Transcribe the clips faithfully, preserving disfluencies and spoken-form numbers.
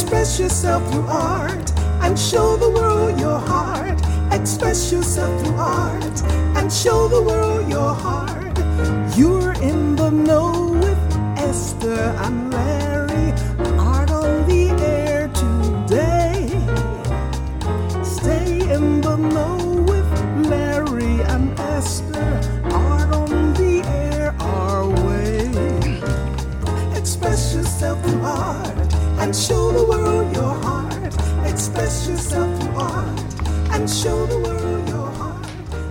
Express yourself through art and show the world your heart. Express yourself through art and show the world your heart. You're in the know with Esther and Larry. Art on the air today. Stay in the know with Larry and Esther. Art on the air our way. Express yourself through art and show the world your heart. Express yourself through art and show the world your heart.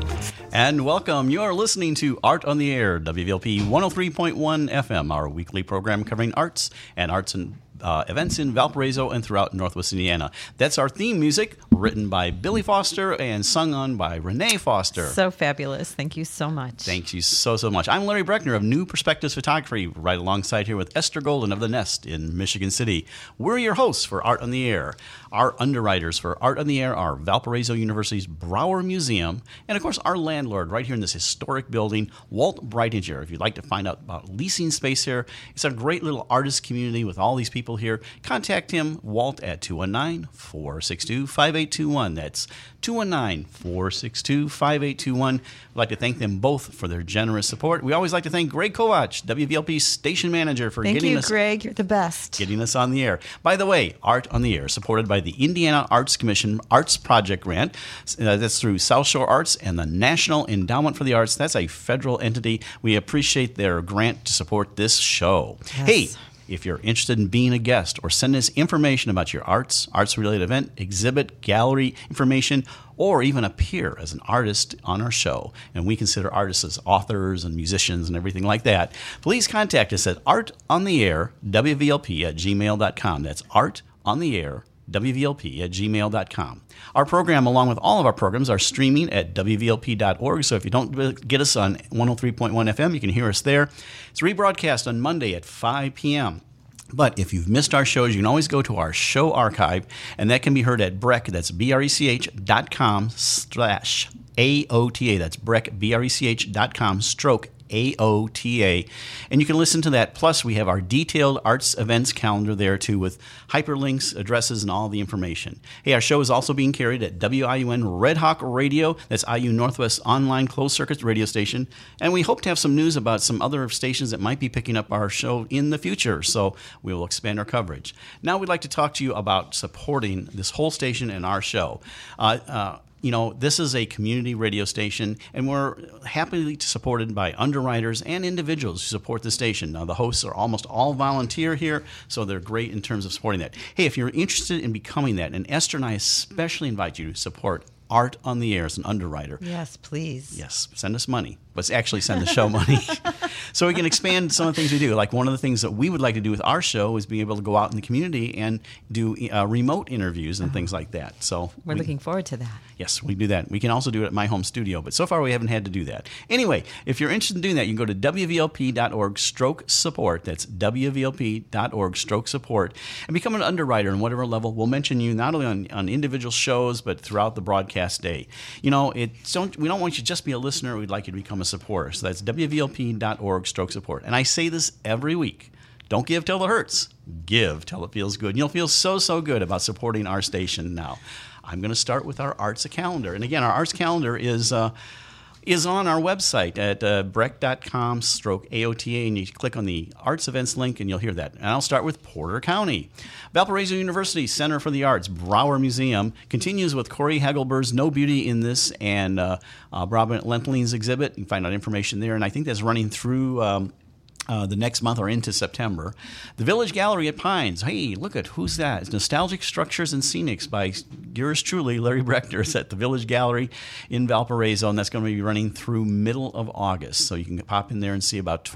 And welcome. You are listening to Art on the Air, W V L P one oh three point one F M, our weekly program covering arts and arts and Uh, events in Valparaiso and throughout Northwest Indiana. That's our theme music, written by Billy Foster and sung on by Renee Foster. So fabulous. Thank you so much. Thank you so, so much. I'm Larry Breckner of New Perspectives Photography, right alongside here with Esther Golden of The Nest in Michigan City. We're your hosts for Art on the Air. Our underwriters for Art on the Air are Valparaiso University's Brower Museum, and of course our landlord right here in this historic building, Walt Breitinger. If you'd like to find out about leasing space here, it's a great little artist community with all these people here. Contact him, Walt, at two one nine, four six two, five eight two one. That's two one nine, four six two, five eight two one. We'd like to thank them both for their generous support. We always like to thank Greg Kovach, W V L P station manager, for thank getting you, us Greg. You're the best. Getting us on the air. By the way, Art on the Air, supported by the Indiana Arts Commission Arts Project Grant. Uh, that's through South Shore Arts and the National Endowment for the Arts. That's a federal entity. We appreciate their grant to support this show. Yes. Hey, if you're interested in being a guest or send us information about your arts, arts-related event, exhibit, gallery information, or even appear as an artist on our show, and we consider artists as authors and musicians and everything like that, please contact us at artontheair, W V L P at gmail dot com. That's artontheair, W V L P at gmail dot com. Our program, along with all of our programs, are streaming at W V L P dot org, so if you don't get us on one oh three point one F M, you can hear us there. It's rebroadcast on Monday at five p.m. But if you've missed our shows, you can always go to our show archive, and that can be heard at Breck, that's B R E C H dot com slash A O T A. That's Breck, B R E C H dot com stroke A O T A. And you can listen to that. Plus, we have our detailed arts events calendar there, too, with hyperlinks, addresses, and all the information. Hey, our show is also being carried at W I U N Red Hawk Radio. That's I U Northwest online closed-circuit radio station. And we hope to have some news about some other stations that might be picking up our show in the future. So we will expand our coverage. Now we'd like to talk to you about supporting this whole station and our show. Uh, uh, You know, this is a community radio station, and we're happily supported by underwriters and individuals who support the station. Now, the hosts are almost all volunteer here, so they're great in terms of supporting that. Hey, if you're interested in becoming that, and Esther and I especially invite you to support Art on the Air as an underwriter. Yes, please. Yes, send us money. Let's actually send the show money. So we can expand some of the things we do. Like one of the things that we would like to do with our show is being able to go out in the community and do uh, remote interviews and uh-huh. things like that. So We're we, looking forward to that. Yes, we do that. We can also do it at my home studio, but so far we haven't had to do that. Anyway, if you're interested in doing that, you can go to W V L P dot org stroke support. That's W V L P dot org stroke support and become an underwriter on whatever level. We'll mention you not only on, on individual shows, but throughout the broadcast day. You know, it don't, we don't want you to just be a listener. We'd like you to become a supporter. So that's W V L P dot org stroke support. And I say this every week. Don't give till it hurts. Give till it feels good. And you'll feel so, so good about supporting our station now. I'm going to start with our arts calendar. And again, our arts calendar is uh, is on our website at uh, breck dot com stroke A O T A, and you click on the arts events link and you'll hear that. And I'll start with Porter County. Valparaiso University Center for the Arts, Brower Museum, continues with Corey Hagelber's No Beauty in This and uh, uh, Robin Lentlin's exhibit. You can find out information there, and I think that's running through Um, Uh, the next month or into September. The Village Gallery at Pines. Hey, look at who's that? It's Nostalgic Structures and Scenics by yours truly, Larry Breckner. It's at the Village Gallery in Valparaiso, and that's going to be running through middle of August. So you can pop in there and see about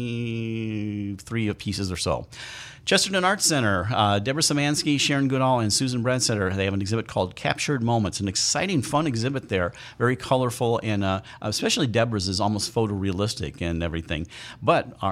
twenty-three pieces or so. Chesterton Arts Center, uh, Deborah Samansky, Sharon Goodall, and Susan Bradsetter, they have an exhibit called Captured Moments, an exciting, fun exhibit there, very colorful, and uh, especially Deborah's is almost photorealistic and everything. But our,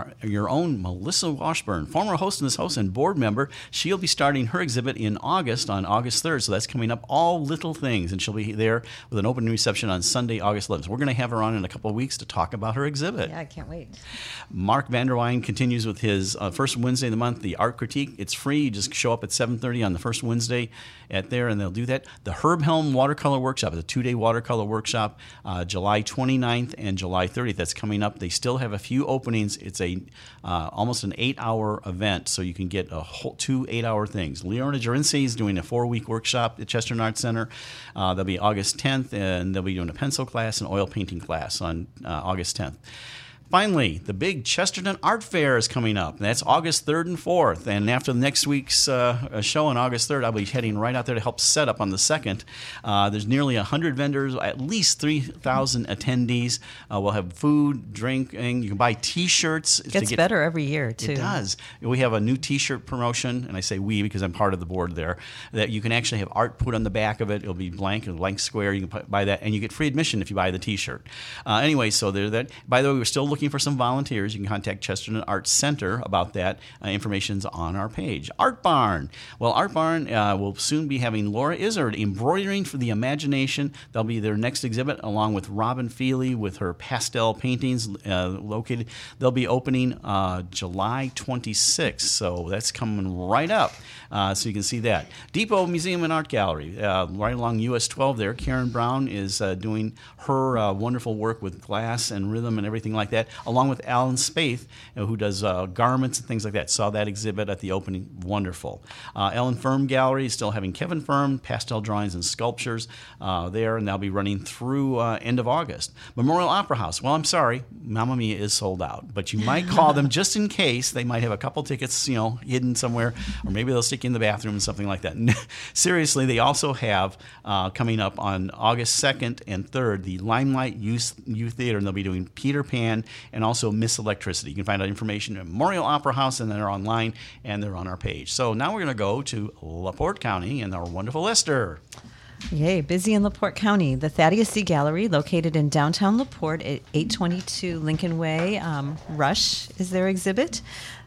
our your own Melissa Washburn, former host and this host and board member. She'll be starting her exhibit in August, on August third, so that's coming up, All Little Things, and she'll be there with an opening reception on Sunday, August eleventh. We're going to have her on in a couple of weeks to talk about her exhibit. Yeah, I can't wait. Mark Vanderwine continues with his uh, first Wednesday of the month, the Art Critique. It's free. You just show up at seven thirty on the first Wednesday at there, and they'll do that. The Herb Helm Watercolor Workshop is a two-day watercolor workshop, uh, July twenty-ninth and July thirtieth. That's coming up. They still have a few openings. It's a uh, almost an eight-hour event, so you can get a whole two eight-hour things. Leona Gerency is doing a four-week workshop at Chesterton Arts Center. Uh, that'll be August tenth, and they'll be doing a pencil class and oil painting class on uh, August tenth. Finally, the big Chesterton Art Fair is coming up. That's August third and fourth. And after next week's uh, show on August third, I'll be heading right out there to help set up on the second. Uh, there's nearly one hundred vendors, at least three thousand attendees. Uh, we'll have food, drinking. You can buy T-shirts. It gets to get, better every year, too. It does. We have a new T-shirt promotion, and I say we because I'm part of the board there, that you can actually have art put on the back of it. It'll be blank, a blank square. You can buy that, and you get free admission if you buy the T-shirt. Uh, anyway, so there's that. By the way, we're still looking for some volunteers. You can contact Chesterton Arts Center about that. Uh, information's on our page. Art Barn. Well, Art Barn uh, will soon be having Laura Izzard embroidering for the imagination. They'll be their next exhibit, along with Robin Feely with her pastel paintings uh, located. They'll be opening uh, July twenty-sixth, so that's coming right up. Uh, so you can see that. Depot Museum and Art Gallery, uh, right along U S twelve there. Karen Brown is uh, doing her uh, wonderful work with glass and rhythm and everything like that, along with Alan Spaeth, you know, who does uh, garments and things like that. Saw that exhibit at the opening. Wonderful. Uh, Ellen Firm Gallery is still having Kevin Firm, pastel drawings and sculptures uh, there, and they'll be running through uh, end of August. Memorial Opera House. Well, I'm sorry, Mamma Mia is sold out, but you might call them just in case. They might have a couple tickets, you know, hidden somewhere, or maybe they'll stick in the bathroom and something like that. Seriously, they also have uh, coming up on August second and third the Limelight Youth, Youth Theater, and they'll be doing Peter Pan and also Miss Electricity. You can find out information at Memorial Opera House, and they're online, and they're on our page. So now we're going to go to LaPorte County and our wonderful Esther. Yay, busy in LaPorte County. The Thaddeus C. Gallery, located in downtown LaPorte at eight twenty-two Lincoln Way, um, Rush is their exhibit.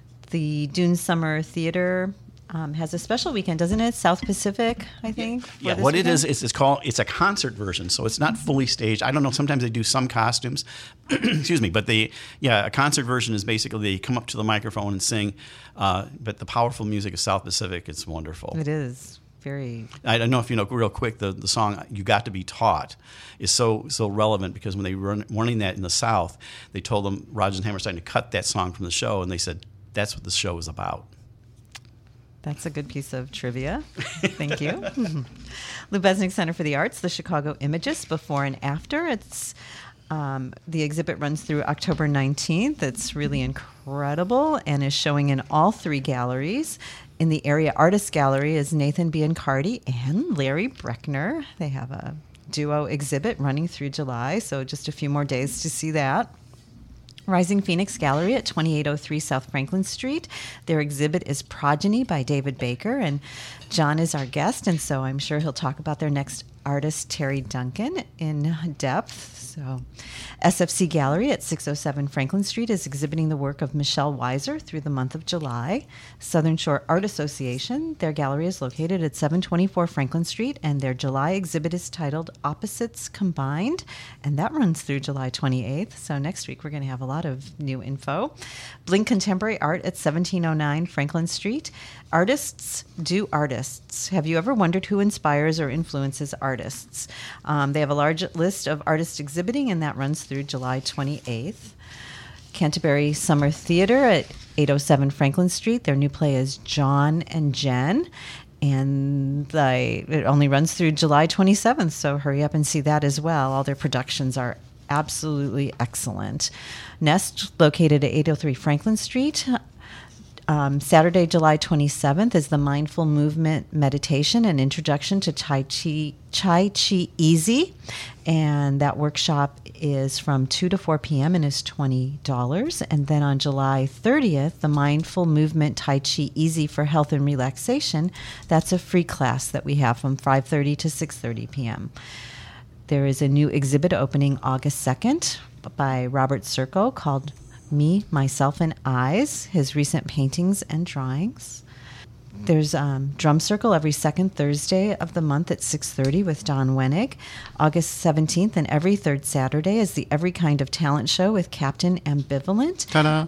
The Dune Summer Theater Um, has a special weekend, doesn't it? South Pacific, I think. Yeah, what it is, is it's called, it's a concert version, so it's not fully staged. I don't know, sometimes they do some costumes, excuse me, but they, yeah, a concert version is basically they come up to the microphone and sing, uh, but the powerful music of South Pacific, it's wonderful. It is. Very. I don't know if you know real quick, the, the song "You Got to Be Taught" is so so relevant because when they were running that in the South, they told them Rodgers and Hammerstein to cut that song from the show, and they said that's what the show is about. That's a good piece of trivia. Thank you. Lou Besnick Center for the Arts, the Chicago Images, before and after. It's um, the exhibit runs through October nineteenth. It's really incredible and is showing in all three galleries. In the Area Artist Gallery is Nathan Biancardi and Larry Breckner. They have a duo exhibit running through July, so just a few more days to see that. Rising Phoenix Gallery at twenty-eight oh three South Franklin Street. Their exhibit is Progeny by David Baker, and John is our guest, and so I'm sure he'll talk about their next artist, Terry Duncan, in depth. So S F C Gallery at six oh seven Franklin Street is exhibiting the work of Michelle Weiser through the month of July. Southern Shore Art Association, their gallery is located at seven twenty-four Franklin Street, and their July exhibit is titled Opposites Combined, and that runs through July twenty-eighth. So next week we're going to have a lot of new info. Blink Contemporary Art at seventeen oh nine Franklin Street. Artists do artists. Have you ever wondered who inspires or influences artists? Um, they have a large list of artists exhibiting, and that runs through July twenty-eighth. Canterbury Summer Theater at eight oh seven Franklin Street. Their new play is John and Jen, and the, it only runs through July twenty-seventh, so hurry up and see that as well. All their productions are absolutely excellent. Nest, located at eight oh three Franklin Street. Um, Saturday, July twenty-seventh is the Mindful Movement Meditation and Introduction to Tai Chi, Tai Chi Easy. And that workshop is from two to four p.m. and is twenty dollars. And then on July thirtieth, the Mindful Movement Tai Chi Easy for Health and Relaxation. That's a free class that we have from five thirty to six thirty p.m. There is a new exhibit opening August second by Robert Circo called Me, Myself, and Eyes, his recent paintings and drawings. There's um, Drum Circle every second Thursday of the month at six thirty with Don Wenig. August seventeenth and every third Saturday is the Every Kind of Talent Show with Captain Ambivalent. Ta-da!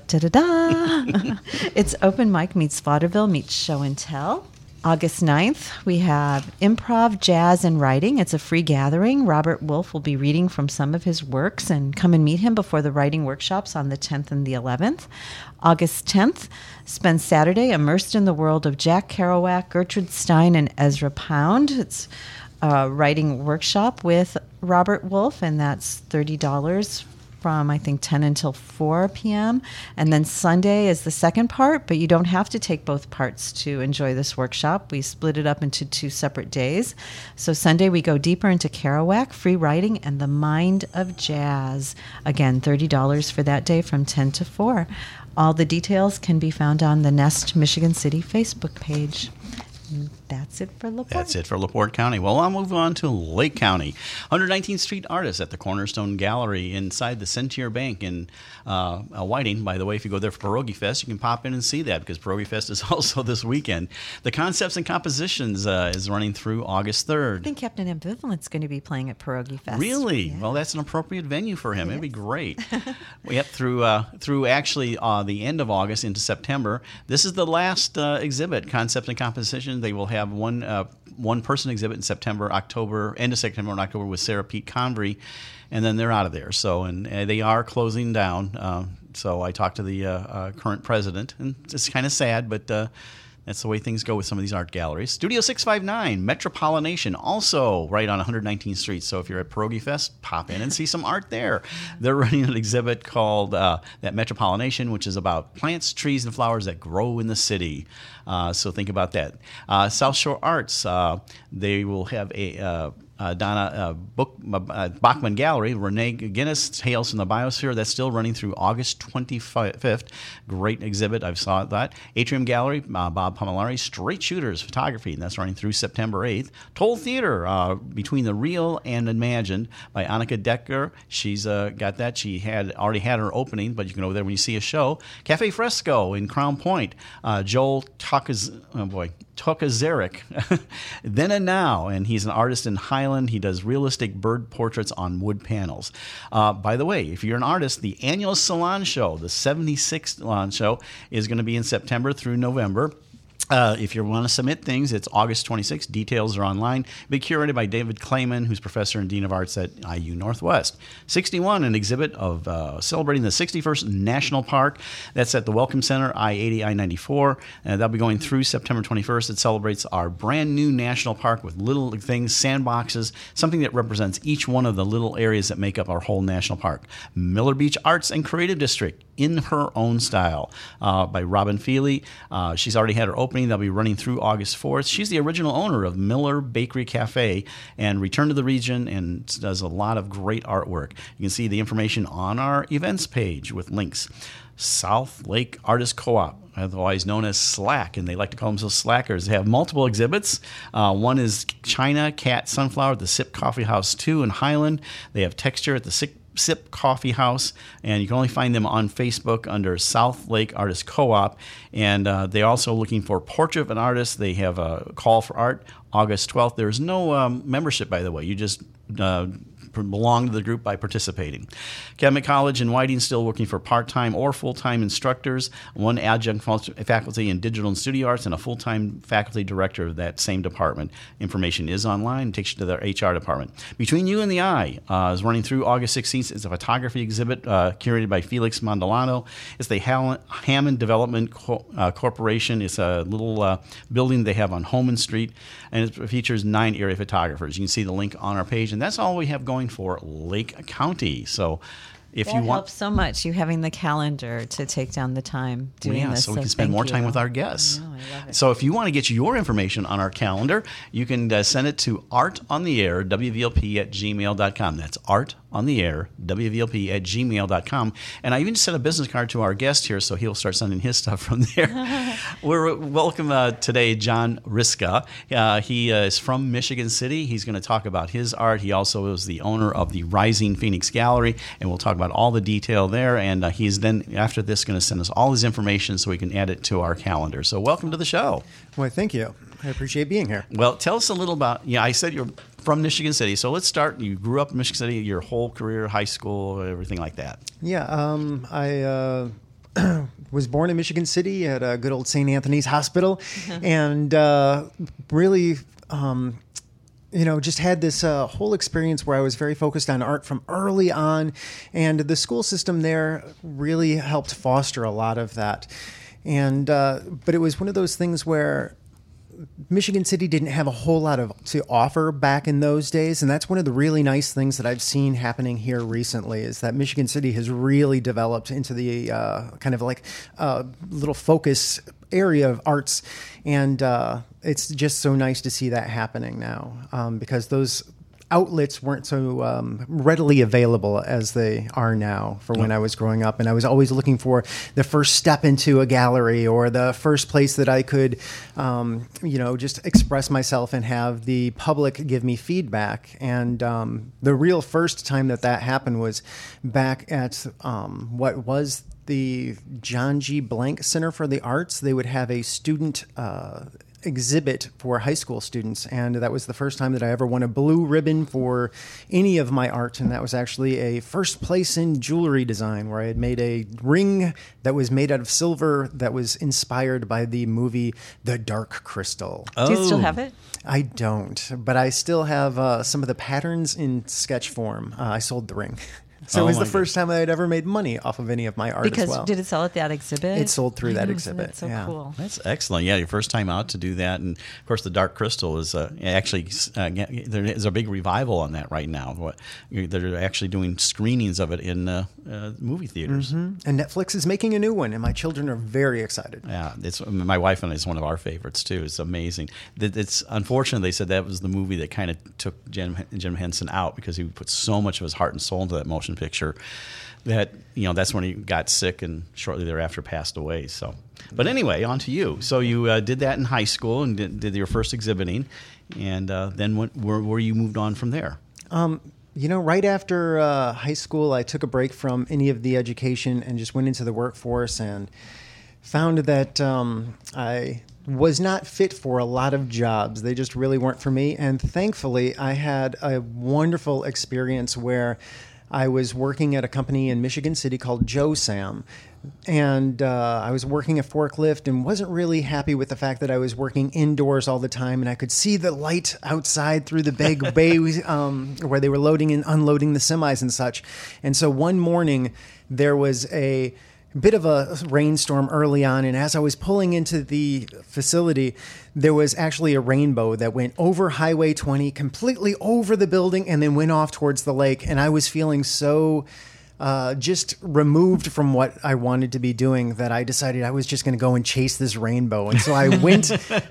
Da-da-da-da! It's open mic meets vaudeville meets show and tell. August ninth, we have Improv, Jazz, and Writing. It's a free gathering. Robert Wolf will be reading from some of his works, and come and meet him before the writing workshops on the tenth and the eleventh. August tenth, spend Saturday immersed in the world of Jack Kerouac, Gertrude Stein, and Ezra Pound. It's a writing workshop with Robert Wolf, and that's thirty dollars from, I think, ten until four p.m. And then Sunday is the second part, but you don't have to take both parts to enjoy this workshop. We split it up into two separate days. So Sunday we go deeper into Kerouac, free writing, and the mind of jazz. Again, thirty dollars for that day from ten to four. All the details can be found on the Nest Michigan City Facebook page. And that's it for LaPorte. That's it for LaPorte County. Well, I'll move on to Lake County. one hundred nineteenth Street Artists at the Cornerstone Gallery inside the Centier Bank in uh, Whiting. By the way, if you go there for Pierogi Fest, you can pop in and see that because Pierogi Fest is also this weekend. The Concepts and Compositions uh, is running through August third. I think Captain Ambivalent's going to be playing at Pierogi Fest. Really? Yeah. Well, that's an appropriate venue for him. It It'd be is. great. Yep, through uh, through actually uh, the end of August into September. This is the last uh, exhibit, Concepts and Composition. They will have one uh, one person exhibit in September, October, end of September and October with Sarah Pete Convery, and then they're out of there. So, and uh, they are closing down. Uh, so I talked to the uh, uh, current president, and it's kind of sad, but uh, that's the way things go with some of these art galleries. Studio six five nine, Metropollination, also right on one hundred nineteenth Street. So if you're at Pierogi Fest, pop in and see some art there. They're running an exhibit called uh, that Metropollination, which is about plants, trees, and flowers that grow in the city. Uh, so think about that. Uh, South Shore Arts, uh, they will have a uh, uh, Donna uh, Book, uh, Bachman Gallery, Renee Guinness, Tales from the Biosphere. That's still running through August twenty-fifth. Great exhibit. I saw that. Atrium Gallery, uh, Bob Pomolari, Straight Shooters Photography, and that's running through September eighth. Toll Theater, uh, Between the Real and Imagined by Annika Decker. She's uh, got that. She had already had her opening, but you can go there when you see a show. Cafe Fresco in Crown Point. Uh, Joel Takaz, oh boy, Tokazeric, Then and Now, and he's an artist in Highland. He does realistic bird portraits on wood panels. Uh, by the way, if you're an artist, the annual Salon Show, the seventy-sixth Salon Show, is going to be in September through November. Uh, if you want to submit things, it's August twenty-sixth. Details are online. Be curated by David Clayman, who's professor and dean of arts at I U Northwest. sixty-one, an exhibit of uh, celebrating the sixty-first National Park. That's at the Welcome Center, I eighty, I ninety-four. And that'll be going through September twenty-first. It celebrates our brand new national park with little things, sandboxes, something that represents each one of the little areas that make up our whole national park. Miller Beach Arts and Creative District, In Her Own Style, uh, by Robin Feely. Uh, she's already had her opening. They'll be running through August fourth. She's the original owner of Miller Bakery Cafe and returned to the region and does a lot of great artwork. You can see the information on our events page with links. South Lake Artist Co-op, otherwise known as SLAC, and they like to call themselves slackers. They have multiple exhibits. Uh, one is China Cat Sunflower at the Sip Coffee House two in Highland. They have Texture at the Sip Sip Coffee House, and you can only find them on Facebook under South Lake Artist Co-op. And uh, they're also looking for Portrait of an Artist. They have a call for art August twelfth. There's no um, membership, by the way. You just uh, belong to the group by participating. Cabinet College in Whiting still looking for part-time or full-time instructors, one adjunct faculty in digital and studio arts, and a full-time faculty director of that same department. Information is online. It takes you to their H R department. Between You and the Eye uh, is running through August sixteenth. It's a photography exhibit uh, curated by Felix Mondolano. It's the Hall- Hammond Development Co- uh, Corporation. It's a little uh, building they have on Holman Street, and it features nine area photographers. You can see the link on our page, and that's all we have going for Lake County. So if that you want, helps so much, you having the calendar to take down the time doing yeah, this. so we can so spend thank more time you. with our guests. I know, I love it. So if you want to get your information on our calendar, you can uh, send it to art on the air, W V L P at gmail dot com. That's art on the air, W V L P at gmail dot com. And I even sent a business card to our guest here, so he'll start sending his stuff from there. We're welcome uh, today, John Riska. Uh, he uh, is from Michigan City. He's going to talk about his art. He also is the owner of the Rising Phoenix Gallery, and we'll talk about all the detail there. And uh, he's then, after this, going to send us all his information so we can add it to our calendar. So welcome to the show. Well, thank you. I appreciate being here. Well, tell us a little about, yeah, I said you're from Michigan City. So let's start. You grew up in Michigan City, your whole career, high school, everything like that. Yeah, um, I uh, was born in Michigan City at a good old Saint Anthony's Hospital, and uh, really, um, you know, just had this uh, whole experience where I was very focused on art from early on, and the school system there really helped foster a lot of that. And uh, but it was one of those things where Michigan City didn't have a whole lot of to offer back in those days, and that's one of the really nice things that I've seen happening here recently is that Michigan City has really developed into the uh, kind of like uh, little focus area of arts, and uh, it's just so nice to see that happening now um, because those outlets weren't so um, readily available as they are now for when I was growing up. And I was always looking for the first step into a gallery or the first place that I could, um, you know, just express myself and have the public give me feedback. And um, the real first time that that happened was back at um, what was the John G. Blank Center for the Arts. They would have a student uh exhibit for high school students, and that was the first time that I ever won a blue ribbon for any of my art, and that was actually a first place in jewelry design where I had made a ring that was made out of silver that was inspired by the movie The Dark Crystal. Oh. Do you still have it? I don't, but I still have uh, some of the patterns in sketch form. Uh, I sold the ring. So Oh it was my the first time I had ever made money off of any of my art Because as well. did it sell at that exhibit? It sold through I that know, exhibit, That's so yeah. cool. That's excellent. Yeah, your first time out to do that. And, of course, the Dark Crystal is uh, actually, uh, there is a big revival on that right now. What, they're actually doing screenings of it in uh, uh, movie theaters. Mm-hmm. And Netflix is making a new one, and my children are very excited. Yeah, it's my wife and I, it's one of our favorites, too. It's amazing. It's unfortunate they said that was the movie that kind of took Jim, Jim Henson out because he put so much of his heart and soul into that motion picture that, you know, that's when he got sick and shortly thereafter passed away. So, but anyway, on to you. So you uh, did that in high school and did, did your first exhibiting, and uh, then what, where, where you moved on from there? Um, you know, right after uh, high school, I took a break from any of the education and just went into the workforce and found that um, I was not fit for a lot of jobs. They just really weren't for me. And thankfully, I had a wonderful experience where I was working at a company in Michigan City called Joe Sam, and uh, I was working a forklift and wasn't really happy with the fact that I was working indoors all the time, and I could see the light outside through the big bay um, where they were loading and unloading the semis and such. And so one morning there was a bit of a rainstorm early on, and as I was pulling into the facility, there was actually a rainbow that went over Highway twenty, completely over the building, and then went off towards the lake. And I was feeling so uh, just removed from what I wanted to be doing that I decided I was just going to go and chase this rainbow. And so I went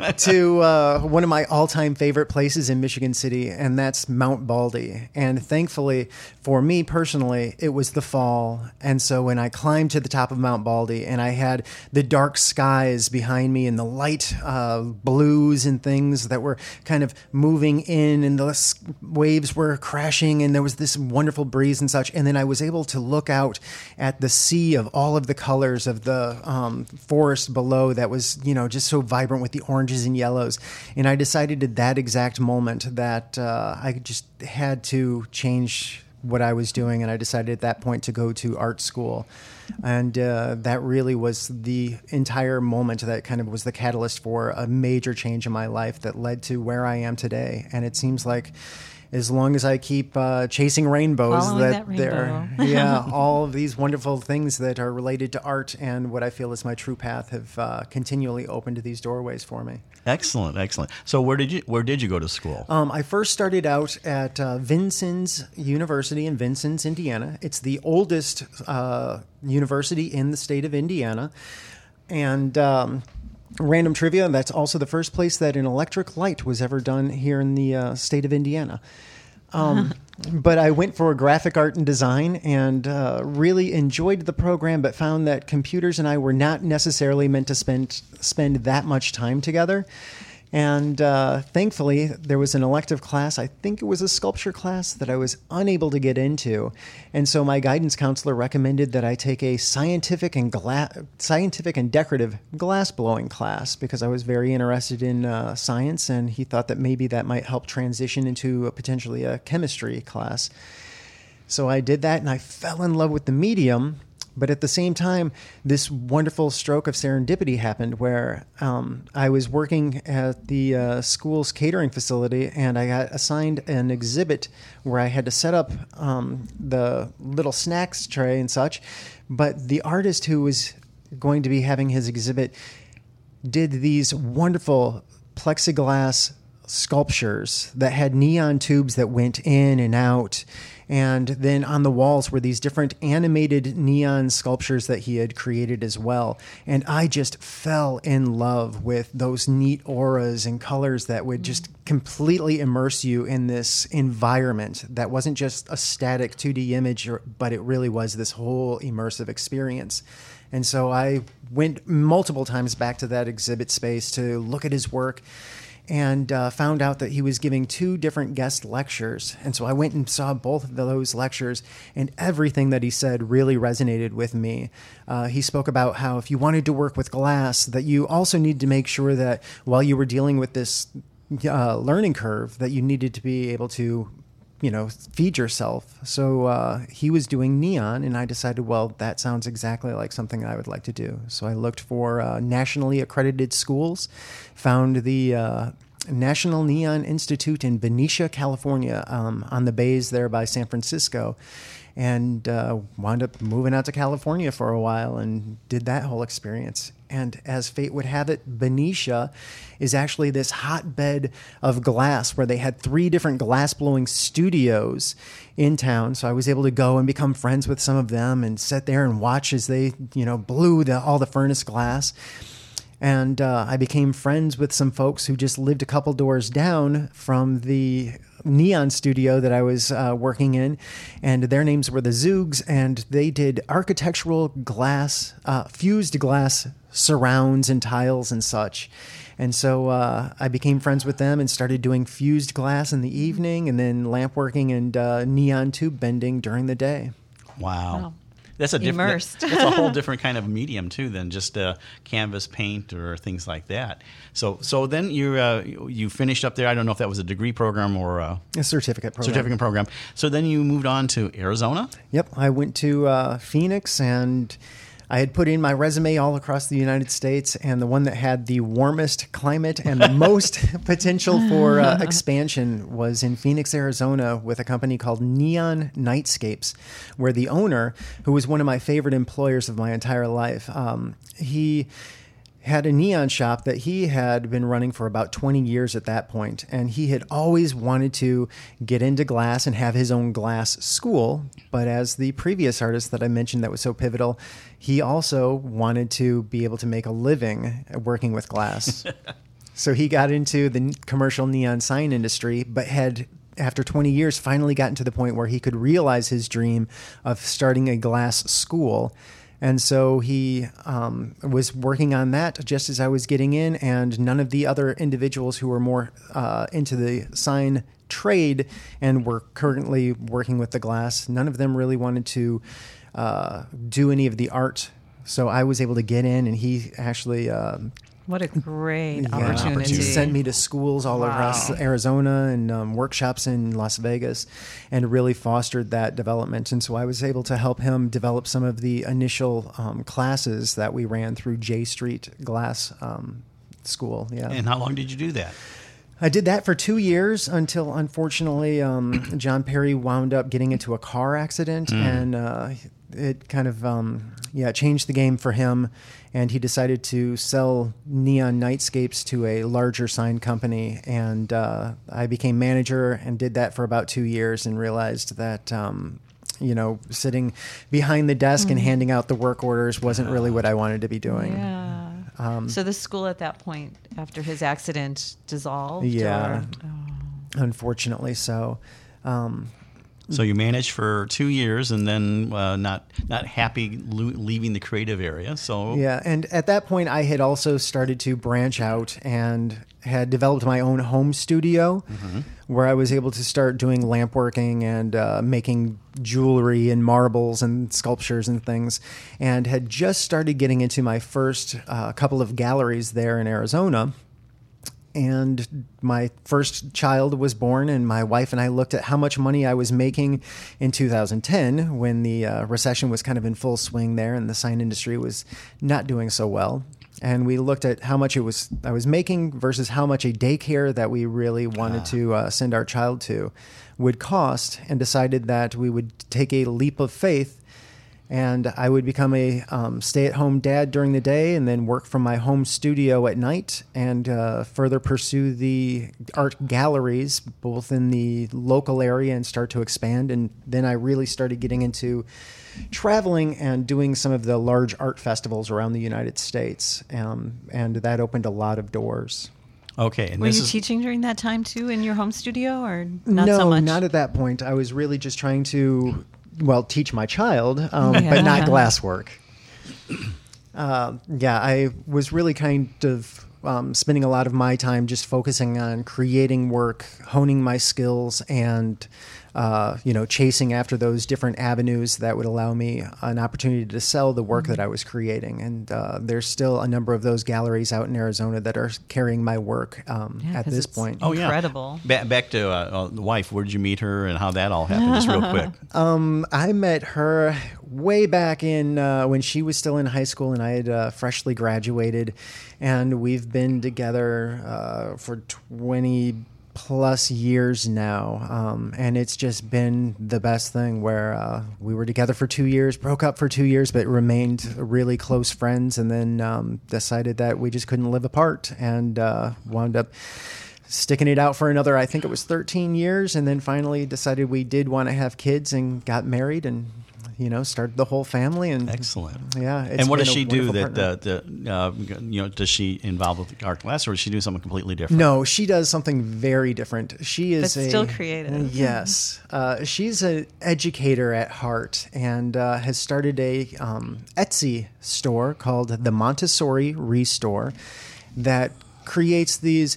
to uh, one of my all-time favorite places in Michigan City, and that's Mount Baldy. And thankfully, for me personally, it was the fall. And so when I climbed to the top of Mount Baldy and I had the dark skies behind me and the light uh, blues and things that were kind of moving in, and the waves were crashing, and there was this wonderful breeze and such. And then I was able to look out at the sea of all of the colors of the um, forest below that was, you know, just so vibrant with the oranges and yellows. And I decided at that exact moment that uh, I just had to change what I was doing, and I decided at that point to go to art school. And uh, that really was the entire moment that kind of was the catalyst for a major change in my life that led to where I am today. And it seems like as long as I keep uh, chasing rainbows, Following that, that there, rainbow. yeah, all of these wonderful things that are related to art and what I feel is my true path have uh, continually opened these doorways for me. Excellent, excellent. So where did you where did you go to school? Um, I first started out at uh, Vincennes University in Vincennes, Indiana. It's the oldest uh, university in the state of Indiana. And um, random trivia, that's also the first place that an electric light was ever done here in the uh, state of Indiana. Um, but I went for graphic art and design and uh, really enjoyed the program, but found that computers and I were not necessarily meant to spend spend that much time together. And uh, thankfully, there was an elective class, I think it was a sculpture class, that I was unable to get into. And so my guidance counselor recommended that I take a scientific and gla- scientific and decorative glass blowing class because I was very interested in uh, science, and he thought that maybe that might help transition into a, potentially a chemistry class. So I did that, and I fell in love with the medium. But at the same time, this wonderful stroke of serendipity happened where um, I was working at the uh, school's catering facility, and I got assigned an exhibit where I had to set up um, the little snacks tray and such. But the artist who was going to be having his exhibit did these wonderful plexiglass sculptures that had neon tubes that went in and out. And then on the walls were these different animated neon sculptures that he had created as well. And I just fell in love with those neat auras and colors that would just completely immerse you in this environment that wasn't just a static two D image, but it really was this whole immersive experience. And so I went multiple times back to that exhibit space to look at his work, and uh, found out that he was giving two different guest lectures. And so I went and saw both of those lectures, and everything that he said really resonated with me. Uh, he spoke about how if you wanted to work with glass, that you also need to make sure that while you were dealing with this uh, learning curve, that you needed to be able to, you know, feed yourself. So uh, he was doing neon, and I decided, well, that sounds exactly like something I would like to do. So I looked for uh, nationally accredited schools, found the uh, National Neon Institute in Benicia, California, um, on the bays there by San Francisco, and uh, wound up moving out to California for a while and did that whole experience. And as fate would have it, Benicia is actually this hotbed of glass where they had three different glass-blowing studios in town. So I was able to go and become friends with some of them and sit there and watch as they, you know, blew the, all the furnace glass. And uh, I became friends with some folks who just lived a couple doors down from the neon studio that I was uh, working in, and their names were the Zoogs, and they did architectural glass, uh, fused glass surrounds and tiles and such. And so uh, I became friends with them and started doing fused glass in the evening, and then lamp working and uh, neon tube bending during the day. Wow. Wow. That's a different. Immersed. That's a whole different kind of medium too than just uh, canvas paint or things like that. So, so then you uh, you finished up there. I don't know if that was a degree program or a, A certificate program. certificate program. So then you moved on to Arizona. Yep, I went to uh, Phoenix, and I had put in my resume all across the United States, and the one that had the warmest climate and the most potential for uh, expansion was in Phoenix, Arizona, with a company called Neon Nightscapes, where the owner, who was one of my favorite employers of my entire life, um, he had a neon shop that he had been running for about twenty years at that point, and he had always wanted to get into glass and have his own glass school. But as the previous artist that I mentioned that was so pivotal, he also wanted to be able to make a living working with glass. So he got into the commercial neon sign industry, but had, after twenty years, finally gotten to the point where he could realize his dream of starting a glass school. And so he um, was working on that just as I was getting in, and none of the other individuals who were more uh, into the sign trade and were currently working with the glass, none of them really wanted to uh, do any of the art. So I was able to get in, and he actually... Um, What a great Yeah, opportunity. He sent me to schools all Wow. across Arizona and um, workshops in Las Vegas, and really fostered that development. And so I was able to help him develop some of the initial um, classes that we ran through J Street Glass um, School. Yeah. And how long did you do that? I did that for two years until, unfortunately, um, John Perry wound up getting into a car accident, Mm. and uh, it kind of, um, yeah, changed the game for him. And he decided to sell Neon Nightscapes to a larger sign company. And uh, I became manager and did that for about two years and realized that, um, you know, sitting behind the desk and handing out the work orders wasn't really what I wanted to be doing. Yeah. Um, so the school at that point, after his accident, dissolved? Yeah. Or, oh. Unfortunately so. Um, So you managed for two years and then uh, not not happy lo- leaving the creative area. So Yeah, and at that point, I had also started to branch out and had developed my own home studio mm-hmm. where I was able to start doing lamp working and uh, making jewelry and marbles and sculptures and things, and had just started getting into my first uh, couple of galleries there in Arizona. And my first child was born, and my wife and I looked at how much money I was making in two thousand ten when the uh, recession was kind of in full swing there and the sign industry was not doing so well. And we looked at how much it was I was making versus how much a daycare that we really wanted ah. to uh, send our child to would cost, and decided that we would take a leap of faith. And I would become a um, stay-at-home dad during the day and then work from my home studio at night and uh, further pursue the art galleries, both in the local area and start to expand. And then I really started getting into traveling and doing some of the large art festivals around the United States. Um, and that opened a lot of doors. Okay. And Were this you is... teaching during that time, too, in your home studio, or not no, so much? No, not at that point. I was really just trying to... well, teach my child, um, yeah. but not glasswork. Uh, yeah, I was really kind of um, spending a lot of my time just focusing on creating work, honing my skills, and uh, you know, chasing after those different avenues that would allow me an opportunity to sell the work mm-hmm. that I was creating. And uh, there's still a number of those galleries out in Arizona that are carrying my work um, yeah, at this point. Oh, yeah. Incredible. Ba- back to uh, uh, the wife. Where did you meet her and how that all happened? Just real quick. Um, I met her way back in uh, when she was still in high school and I had uh, freshly graduated. And we've been together uh, for twenty plus years now, um, and it's just been the best thing where uh, we were together for two years, broke up for two years, but remained really close friends, and then um, decided that we just couldn't live apart, and uh, wound up sticking it out for another, I think it was thirteen years, and then finally decided we did want to have kids and got married and, you know, started the whole family. And excellent. Yeah. It's and what been does she a do that, partner. uh, the, uh, you know, does she involve with art class, or does she do something completely different? No, she does something very different. She is But a, still creative. Yes. Uh, she's an educator at heart and uh, has started a um, Etsy store called the Montessori Restore that creates these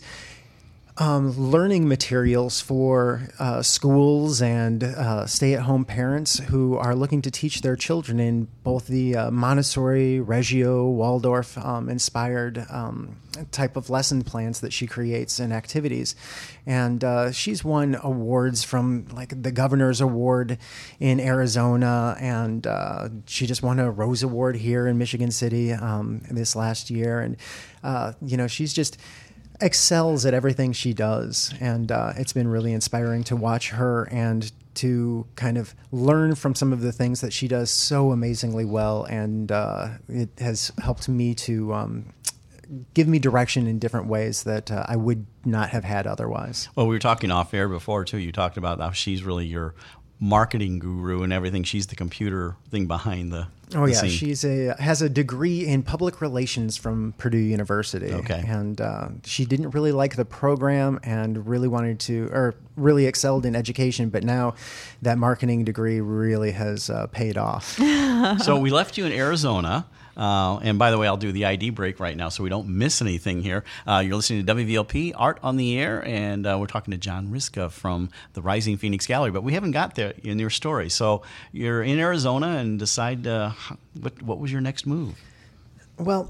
Um, learning materials for uh, schools and uh, stay-at-home parents who are looking to teach their children in both the uh, Montessori, Reggio, Waldorf um, inspired um, type of lesson plans that she creates and activities. And uh, she's won awards from like the Governor's Award in Arizona, and uh, she just won a Rose Award here in Michigan City um, this last year. And uh, you know, she's just excels at everything she does, and uh, it's been really inspiring to watch her and to kind of learn from some of the things that she does so amazingly well, and uh, it has helped me to um, give me direction in different ways that uh, I would not have had otherwise. Well, we were talking off air before too. You talked about how she's really your marketing guru and everything. She's the computer thing behind the Oh the yeah, scene. she's a has a degree in public relations from Purdue University. Okay. And uh, she didn't really like the program and really wanted to, or really excelled in education, but now that marketing degree really has uh, paid off. So we left you in Arizona. Uh, and by the way, I'll do the I D break right now so we don't miss anything here. Uh, you're listening to W V L P, Art on the Air, and uh, we're talking to John Ryska from the Rising Phoenix Gallery. But we haven't got there in your story. So you're in Arizona and decide uh, what, what was your next move? Well,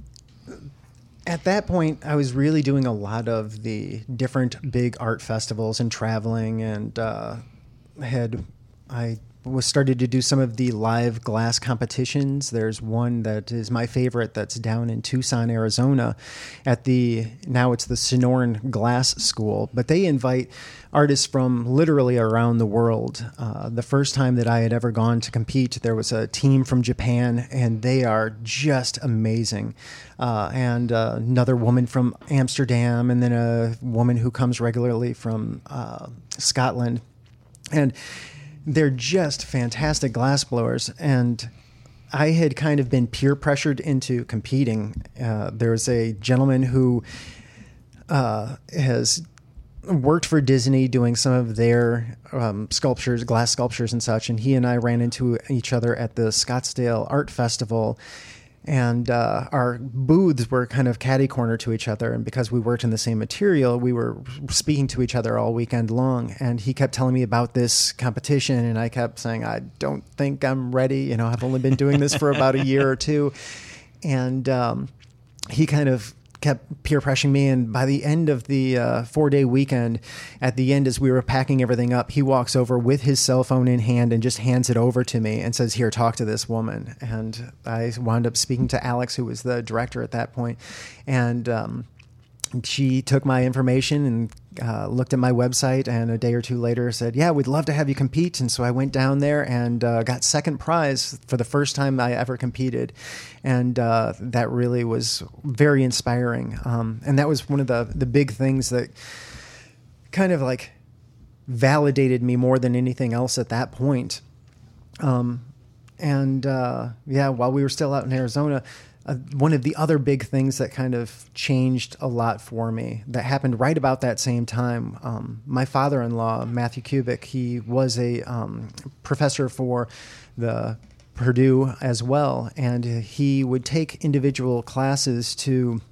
at that point, I was really doing a lot of the different big art festivals and traveling, and uh, had I was started to do some of the live glass competitions. There's one that is my favorite that's down in Tucson, Arizona at the, now it's the Sonoran Glass School, but they invite artists from literally around the world. Uh, the first time that I had ever gone to compete, there was a team from Japan, and they are just amazing. Uh, and uh, another woman from Amsterdam, and then a woman who comes regularly from uh, Scotland. And they're just fantastic glassblowers, and I had kind of been peer pressured into competing. Uh, there's a gentleman who uh, has worked for Disney doing some of their um, sculptures, glass sculptures and such. And he and I ran into each other at the Scottsdale Art Festival. And uh, our booths were kind of catty corner to each other. And because we worked in the same material, we were speaking to each other all weekend long. And he kept telling me about this competition. And I kept saying, I don't think I'm ready. You know, I've only been doing this for about a year or two. And um, he kind of kept peer pressuring me. And by the end of the uh, four-day weekend, at the end, as we were packing everything up, he walks over with his cell phone in hand and just hands it over to me and says, here, talk to this woman. And I wound up speaking to Alex, who was the director at that point. And um, she took my information and uh, looked at my website, and a day or two later said, yeah, we'd love to have you compete. And so I went down there and uh, got second prize for the first time I ever competed. And uh, that really was very inspiring. Um, and that was one of the, the big things that kind of like validated me more than anything else at that point. Um, and uh, yeah, while we were still out in Arizona, Uh, one of the other big things that kind of changed a lot for me that happened right about that same time. Um, my father-in-law, Matthew Kubik, he was a um, professor for the Purdue as well. And he would take individual classes to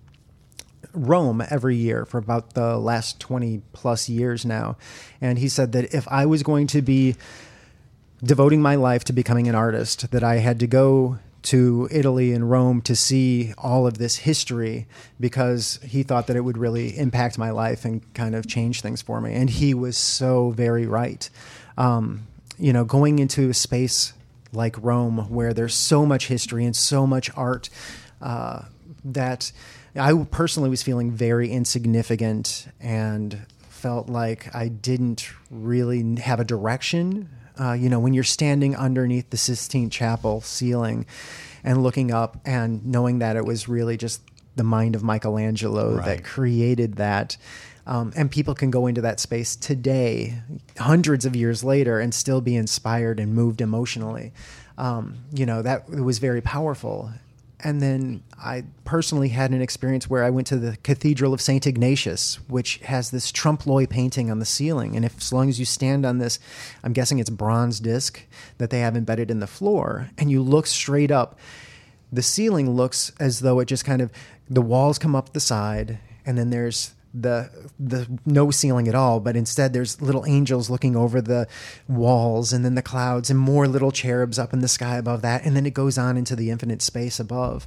Rome every year for about the last twenty plus years now. And he said that if I was going to be devoting my life to becoming an artist, that I had to go to Italy and Rome to see all of this history, because he thought that it would really impact my life and kind of change things for me. And he was so very right. Um, you know, going into a space like Rome where there's so much history and so much art, uh, that I personally was feeling very insignificant and felt like I didn't really have a direction. Uh, you know, when you're standing underneath the Sistine Chapel ceiling and looking up and knowing that it was really just the mind of Michelangelo Right. that created that. Um, and people can go into that space today, hundreds of years later, and still be inspired and moved emotionally. Um, you know, that it was very powerful. And then I personally had an experience where I went to the Cathedral of Saint Ignatius, which has this trompe-l'oeil painting on the ceiling. And if, as long as you stand on this, I'm guessing it's bronze disc that they have embedded in the floor, and you look straight up, the ceiling looks as though it just kind of, the walls come up the side, and then there's the the no ceiling at all, but instead there's little angels looking over the walls, and then the clouds, and more little cherubs up in the sky above that, and then it goes on into the infinite space above.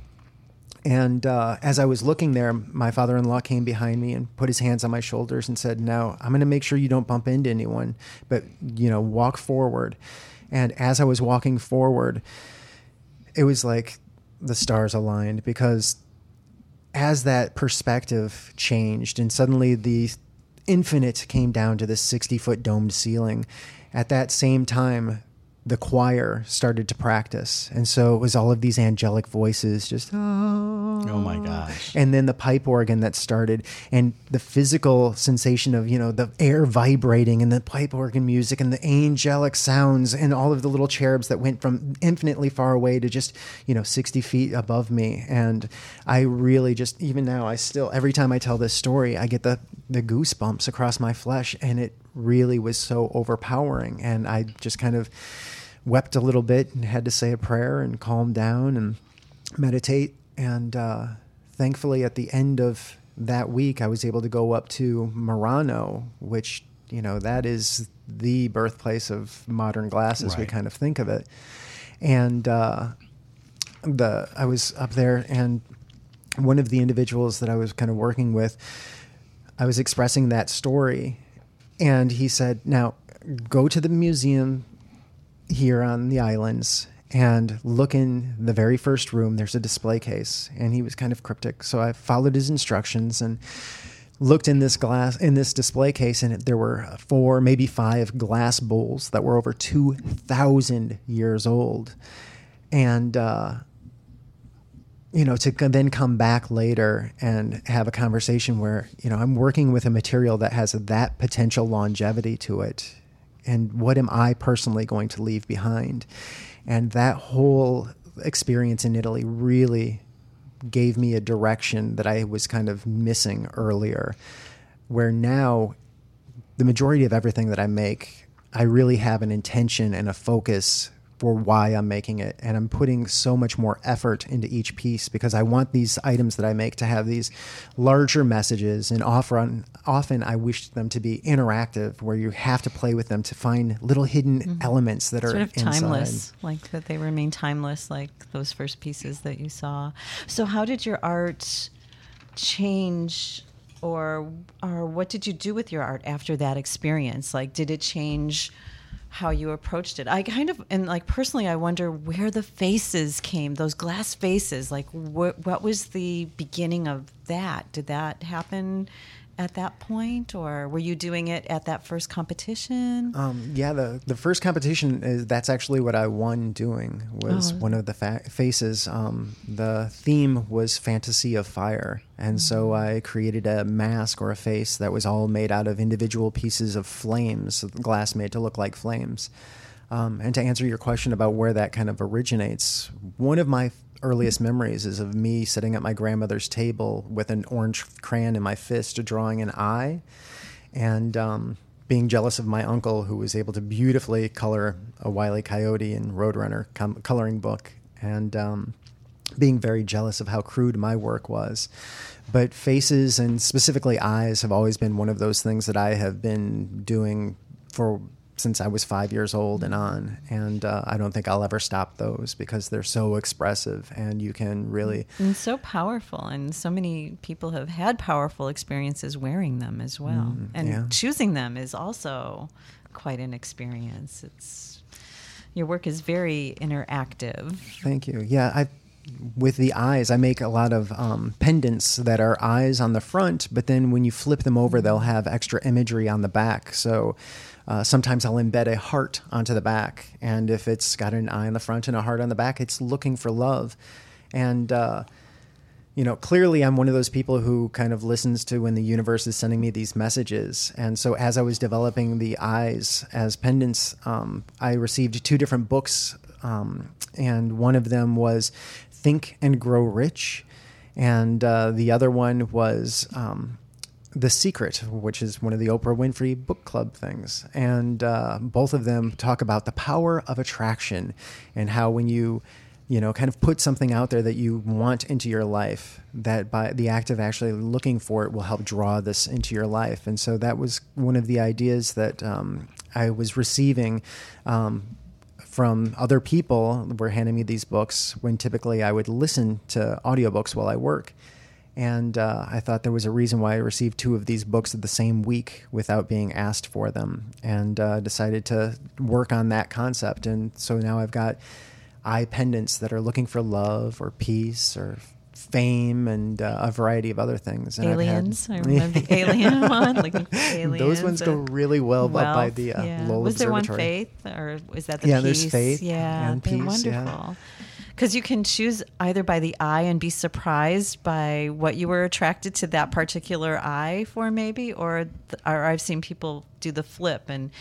And uh, as I was looking there, my father-in-law came behind me and put his hands on my shoulders and said, "Now, I'm going to make sure you don't bump into anyone, but, you know, walk forward." And as I was walking forward, it was like the stars aligned, because as that perspective changed and suddenly the infinite came down to this sixty-foot domed ceiling, at that same time, the choir started to practice. And so it was all of these angelic voices just, oh, Oh my gosh. and then the pipe organ that started, and the physical sensation of, you know, the air vibrating and the pipe organ music and the angelic sounds and all of the little cherubs that went from infinitely far away to just, you know, sixty feet above me. And I really just, even now, I still, every time I tell this story, I get the, the goosebumps across my flesh, and it really was so overpowering. And I just kind of wept a little bit and had to say a prayer and calm down and meditate. And uh, thankfully, at the end of that week, I was able to go up to Murano, which, you know, that is the birthplace of modern glass as we Right. kind of think of it. And uh, the I was up there, and one of the individuals that I was kind of working with, I was expressing that story, and he said, "Now, go to the museum here on the islands and look in the very first room. There's a display case." And he was kind of cryptic, so I followed his instructions and looked in this glass in this display case, and there were four, maybe five glass bowls that were over two thousand years old. And uh, you know, to then come back later and have a conversation where, you know, I'm working with a material that has that potential longevity to it, and what am I personally going to leave behind? And that whole experience in Italy really gave me a direction that I was kind of missing earlier, where now the majority of everything that I make, I really have an intention and a focus for why I'm making it. And I'm putting so much more effort into each piece because I want these items that I make to have these larger messages. And often, often I wish them to be interactive, where you have to play with them to find little hidden mm-hmm. elements that sort are of timeless, inside. like that they remain timeless, like those first pieces that you saw. So how did your art change, or or what did you do with your art after that experience? Like, did it change how you approached it? I kind of, and like personally, I wonder where the faces came, those glass faces, like wh- what was the beginning of that? Did that happen at that point, or were you doing it at that first competition? Um, yeah, the, the first competition, is that's actually what I won doing, was Oh. one of the fa- faces. Um, the theme was Fantasy of Fire. And so I created a mask or a face that was all made out of individual pieces of flames, glass made to look like flames. Um, and to answer your question about where that kind of originates, one of my earliest memories is of me sitting at my grandmother's table with an orange crayon in my fist, drawing an eye, and um, being jealous of my uncle, who was able to beautifully color a Wile E. Coyote and Roadrunner com- coloring book, and um, being very jealous of how crude my work was. But faces, and specifically eyes, have always been one of those things that I have been doing for since I was five years old and on. And uh, I don't think I'll ever stop those because they're so expressive, and you can really... And so powerful. And so many people have had powerful experiences wearing them as well. Mm, and yeah. choosing them is also quite an experience. It's your work is very interactive. Thank you. Yeah, I... With the eyes, I make a lot of um, pendants that are eyes on the front, but then when you flip them over, they'll have extra imagery on the back. So uh, sometimes I'll embed a heart onto the back, and if it's got an eye on the front and a heart on the back, it's looking for love. And, uh, you know, clearly I'm one of those people who kind of listens to when the universe is sending me these messages. And so as I was developing the eyes as pendants, um, I received two different books, um, and one of them was Think and Grow Rich, and uh, the other one was um, The Secret, which is one of the Oprah Winfrey Book Club things. And uh, both of them talk about the power of attraction, and how when you, you know, kind of put something out there that you want into your life, that by the act of actually looking for it will help draw this into your life. And so that was one of the ideas that um, I was receiving um, from other people who were handing me these books, when typically I would listen to audiobooks while I work. And uh, I thought there was a reason why I received two of these books the same week without being asked for them, and uh, decided to work on that concept. And so now I've got eye pendants that are looking for love or peace or fame, and uh, a variety of other things. And Aliens. I've had, I remember the alien one, looking for aliens. Those ones go really well up by Wealth, the uh, yeah. Lowell Was there Observatory. one Faith, or is that the Yeah, Peace? there's Faith Yeah, and they're Peace, yeah. wonderful. Because you can choose either by the eye and be surprised by what you were attracted to that particular eye for, maybe, or, th- or I've seen people do the flip, and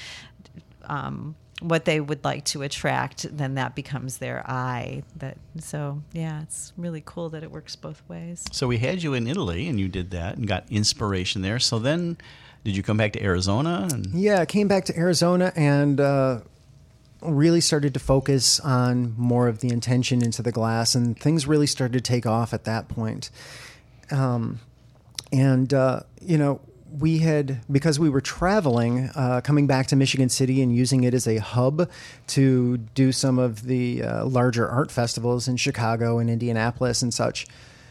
um, what they would like to attract, then that becomes their eye. That so yeah, it's really cool that it works both ways. So we had you in Italy, and you did that and got inspiration there. So then, did you come back to Arizona? And Yeah, I came back to Arizona and uh, really started to focus on more of the intention into the glass, and things really started to take off at that point. Um, and, uh, you know, we had, because we were traveling, uh, coming back to Michigan City and using it as a hub to do some of the uh, larger art festivals in Chicago and Indianapolis and such,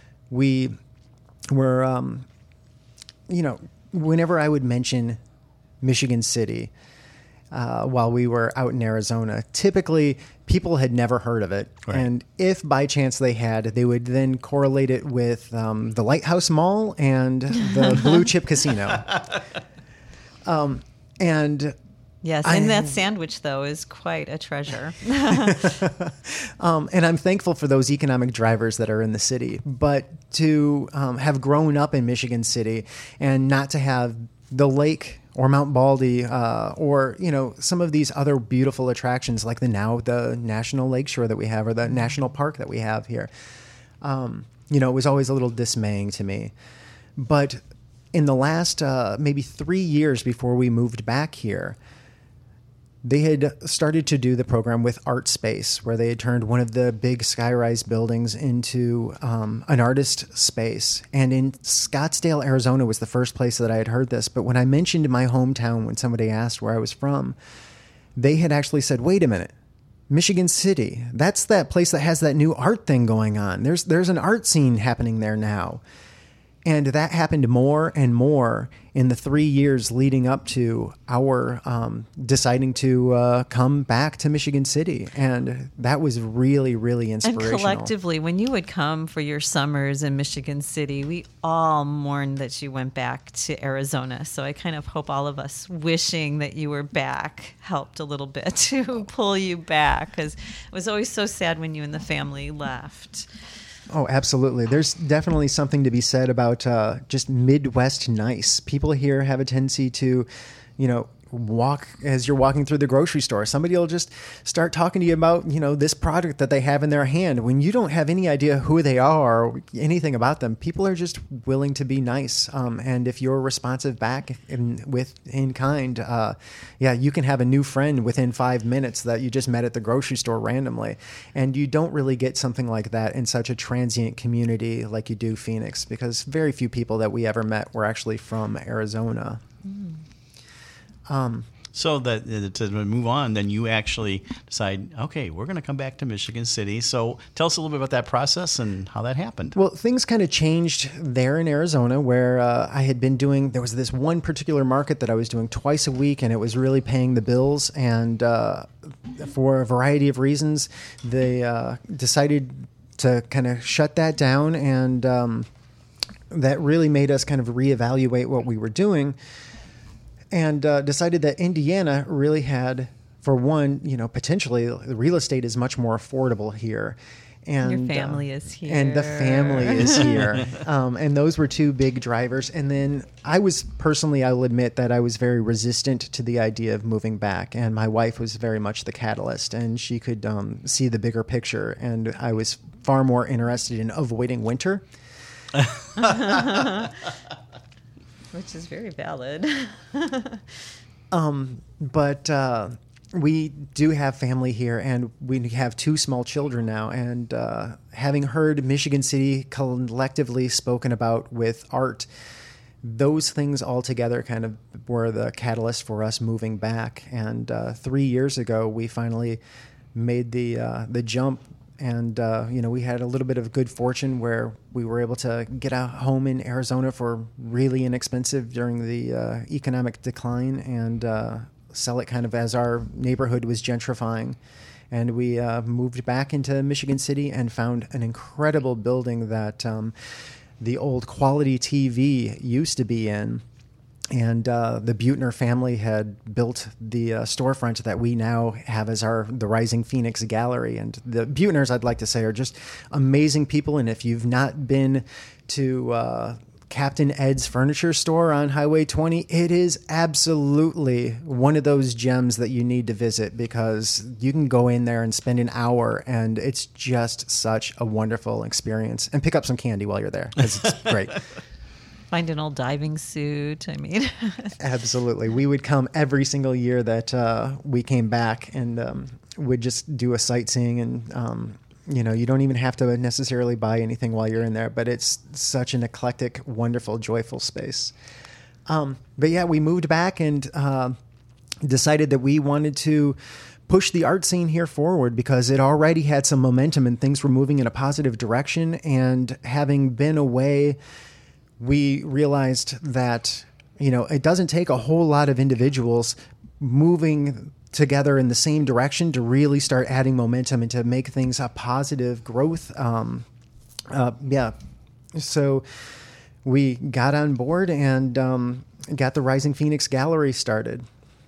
we were, um, you know, whenever I would mention Michigan City uh, while we were out in Arizona, typically people had never heard of it. Right. And if by chance they had, they would then correlate it with um, the Lighthouse Mall and the Blue Chip Casino. Um, and Yes, I- and that sandwich, though, is quite a treasure. Um, and I'm thankful for those economic drivers that are in the city. But to um, have grown up in Michigan City and not to have the lake or Mount Baldy uh, or, you know, some of these other beautiful attractions like the now the National Lakeshore that we have, or the National Park that we have here, um, you know, it was always a little dismaying to me. But in the last uh, maybe three years before we moved back here, they had started to do the program with Art Space, where they had turned one of the big skyrise buildings into um, an artist space. And in Scottsdale, Arizona was the first place that I had heard this. But when I mentioned my hometown, when somebody asked where I was from, they had actually said, wait a minute, Michigan City, that's that place that has that new art thing going on. There's, there's an art scene happening there now. And that happened more and more in the three years leading up to our um, deciding to uh, come back to Michigan City. And that was really, really inspirational. And collectively, when you would come for your summers in Michigan City, we all mourned that you went back to Arizona. So I kind of hope all of us wishing that you were back helped a little bit to pull you back, because it was always so sad when you and the family left. Oh, absolutely. There's definitely something to be said about uh, just Midwest nice. People here have a tendency to, you know, walk as you're walking through the grocery store. Somebody will just start talking to you about, you know, this product that they have in their hand. When you don't have any idea who they are or anything about them, people are just willing to be nice. Um, and if you're responsive back in, with in kind, uh, yeah, you can have a new friend within five minutes that you just met at the grocery store randomly. And you don't really get something like that in such a transient community like you do Phoenix, because very few people that we ever met were actually from Arizona. Mm. Um, so that uh, to move on, then you actually decide, okay, we're going to come back to Michigan City. So tell us a little bit about that process and how that happened. Well, things kind of changed there in Arizona, where uh, I had been doing, there was this one particular market that I was doing twice a week, and it was really paying the bills. And uh, for a variety of reasons, they uh, decided to kind of shut that down. And um, that really made us kind of reevaluate what we were doing. And uh, decided that Indiana really had, for one, you know, potentially the real estate is much more affordable here. And your family uh, is here. And the family is here. Um, and those were two big drivers. And then I was personally, I will admit that I was very resistant to the idea of moving back. And my wife was very much the catalyst, and she could um, see the bigger picture. And I was far more interested in avoiding winter. Which is very valid. um, but uh, we do have family here, and we have two small children now. And uh, having heard Michigan City collectively spoken about with art, those things all together kind of were the catalyst for us moving back. And uh, three years ago, we finally made the uh, the jump. And, uh, you know, we had a little bit of good fortune where we were able to get a home in Arizona for really inexpensive during the uh, economic decline, and uh, sell it kind of as our neighborhood was gentrifying. And we uh, moved back into Michigan City and found an incredible building that um, the old Quality T V used to be in. And uh, the Butner family had built the uh, storefront that we now have as our the Rising Phoenix Gallery. And the Butners, I'd like to say, are just amazing people. And if you've not been to uh, Captain Ed's Furniture Store on Highway twenty, it is absolutely one of those gems that you need to visit, because you can go in there and spend an hour, and it's just such a wonderful experience. And pick up some candy while you're there, because it's great. Find an old diving suit. I mean, absolutely. We would come every single year that uh, we came back, and um, would just do a sightseeing. And, um, you know, you don't even have to necessarily buy anything while you're in there, but it's such an eclectic, wonderful, joyful space. Um, but yeah, we moved back and uh, decided that we wanted to push the art scene here forward, because it already had some momentum and things were moving in a positive direction. And having been away, we realized that, you know, it doesn't take a whole lot of individuals moving together in the same direction to really start adding momentum and to make things a positive growth. Um, uh, yeah. So we got on board and um, got the Rising Phoenix Gallery started.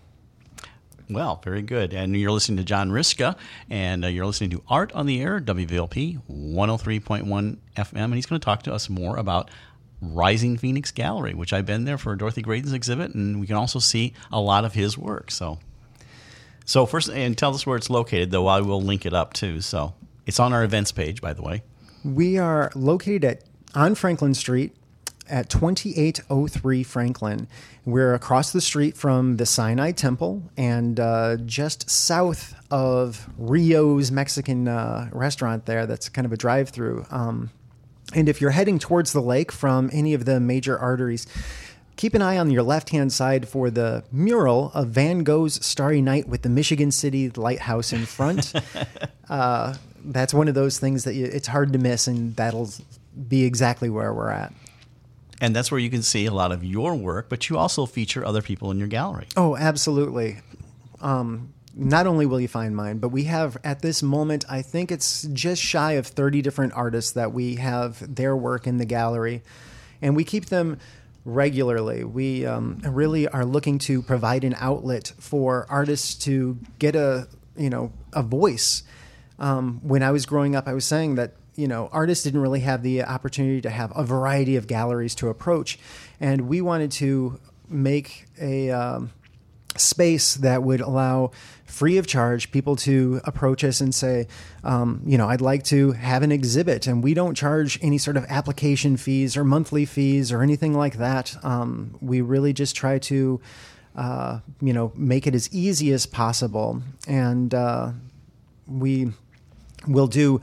Well, very good. And you're listening to John Riska, and uh, you're listening to Art on the Air, W V L P one oh three point one F M, and he's going to talk to us more about Rising Phoenix Gallery, which I've been there for Dorothy Graydon's exhibit, and we can also see a lot of his work. So, so first, and tell us where it's located, though I will link it up too. So it's on our events page, by the way. We are located at on Franklin Street at twenty-eight oh three Franklin. We're across the street from the Sinai Temple and uh, just south of Rio's Mexican uh, restaurant there. That's kind of a drive-through. Um, and if you're heading towards the lake from any of the major arteries, keep an eye on your left-hand side for the mural of Van Gogh's Starry Night with the Michigan City Lighthouse in front. uh, that's one of those things that you, it's hard to miss, and that'll be exactly where we're at. And that's where you can see a lot of your work, but you also feature other people in your gallery. Oh, absolutely. Um, not only will you find mine, but we have at this moment, I think it's just shy of thirty different artists that we have their work in the gallery, and we keep them regularly. We um, really are looking to provide an outlet for artists to get a, you know, a voice. Um, when I was growing up, I was saying that, you know, artists didn't really have the opportunity to have a variety of galleries to approach. And we wanted to make a um, space that would allow, free of charge, people to approach us and say, um, you know, I'd like to have an exhibit. And we don't charge any sort of application fees or monthly fees or anything like that. Um, we really just try to, uh, you know, make it as easy as possible. And uh, we will do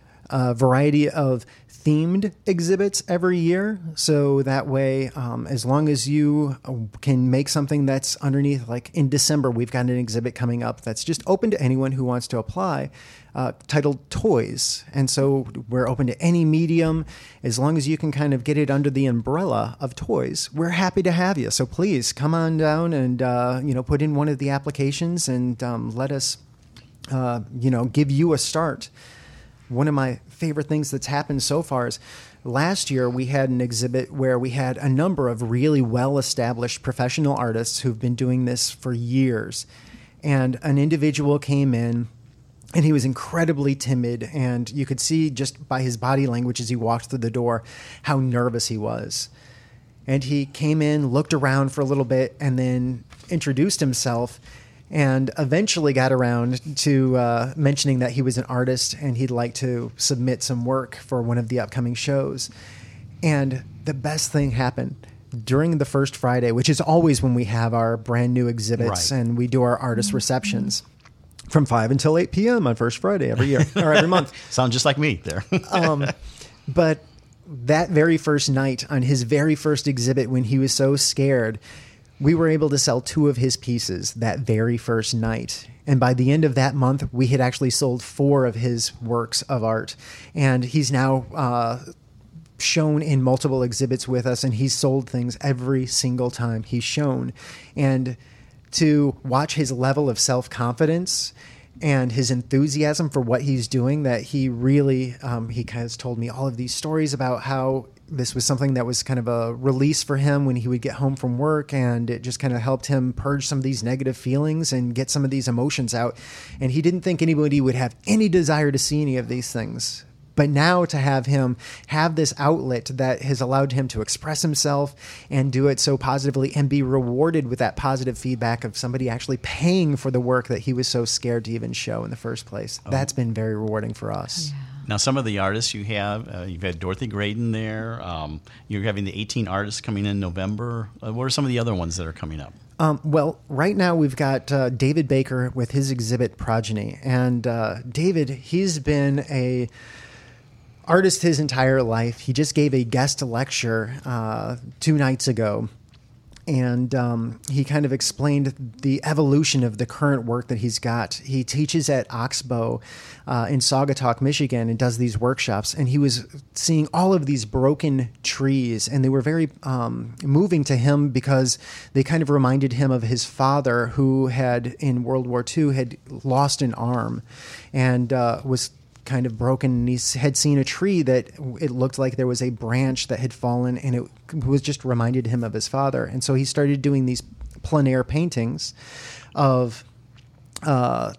a variety of themed exhibits every year. So that way, um, as long as you can make something that's underneath, like in December, we've got an exhibit coming up that's just open to anyone who wants to apply, uh, titled Toys. And so we're open to any medium. As long as you can kind of get it under the umbrella of toys, we're happy to have you. So please come on down and, uh, you know, put in one of the applications and um, let us, uh, you know, give you a start. One of my favorite things that's happened so far is last year we had an exhibit where we had a number of really well-established professional artists who've been doing this for years. And an individual came in and he was incredibly timid, and you could see just by his body language as he walked through the door how nervous he was. And he came in, looked around for a little bit, and then introduced himself, and eventually got around to uh, mentioning that he was an artist and he'd like to submit some work for one of the upcoming shows. And the best thing happened during the first Friday, which is always when we have our brand new exhibits, right, and we do our artist receptions from five until eight p.m. on first Friday every year or every month. Sound just like me there. um, but that very first night on his very first exhibit, when he was so scared, we were able to sell two of his pieces that very first night. And by the end of that month, we had actually sold four of his works of art. And he's now uh, shown in multiple exhibits with us, and he's sold things every single time he's shown. And to watch his level of self-confidence and his enthusiasm for what he's doing, that he really, um, he kind of told me all of these stories about how this was something that was kind of a release for him when he would get home from work, and it just kind of helped him purge some of these negative feelings and get some of these emotions out. And he didn't think anybody would have any desire to see any of these things. But now to have him have this outlet that has allowed him to express himself and do it so positively and be rewarded with that positive feedback of somebody actually paying for the work that he was so scared to even show in the first place. Oh. That's been very rewarding for us. Yeah. Now, some of the artists you have, uh, you've had Dorothy Graydon there. Um, you're having the eighteen artists coming in November. Uh, what are some of the other ones that are coming up? Um, well, right now we've got uh, David Baker with his exhibit Progeny. And uh, David, he's been a artist his entire life. He just gave a guest lecture uh, two nights ago. And um, he kind of explained the evolution of the current work that he's got. He teaches at Oxbow uh, in Saugatuck, Michigan, and does these workshops. And he was seeing all of these broken trees, and they were very um, moving to him because they kind of reminded him of his father, who had, in World War Two, had lost an arm and uh, was kind of broken, and he had seen a tree that it looked like there was a branch that had fallen, and it was just reminded him of his father. And so he started doing these plein air paintings of uh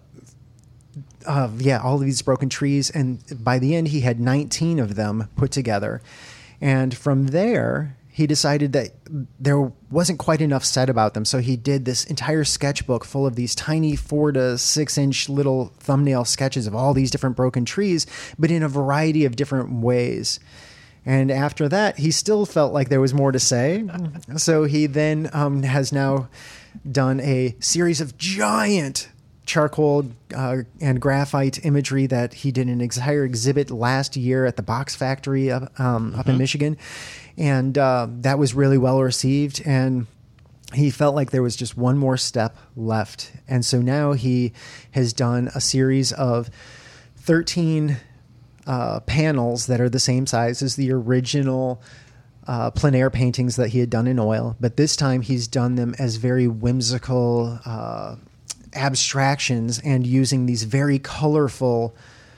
of yeah all of these broken trees, and by the end he had nineteen of them put together. And from there he decided that there wasn't quite enough said about them. So he did this entire sketchbook full of these tiny four to six inch little thumbnail sketches of all these different broken trees, but in a variety of different ways. And after that, he still felt like there was more to say. So he then um, has now done a series of giant charcoal uh, and graphite imagery that he did an entire exhibit last year at the Box Factory up, um, mm-hmm. up in Michigan. And uh, that was really well received. And he felt like there was just one more step left. And so now he has done a series of thirteen uh, panels that are the same size as the original uh, plein air paintings that he had done in oil. But this time he's done them as very whimsical uh, abstractions and using these very colorful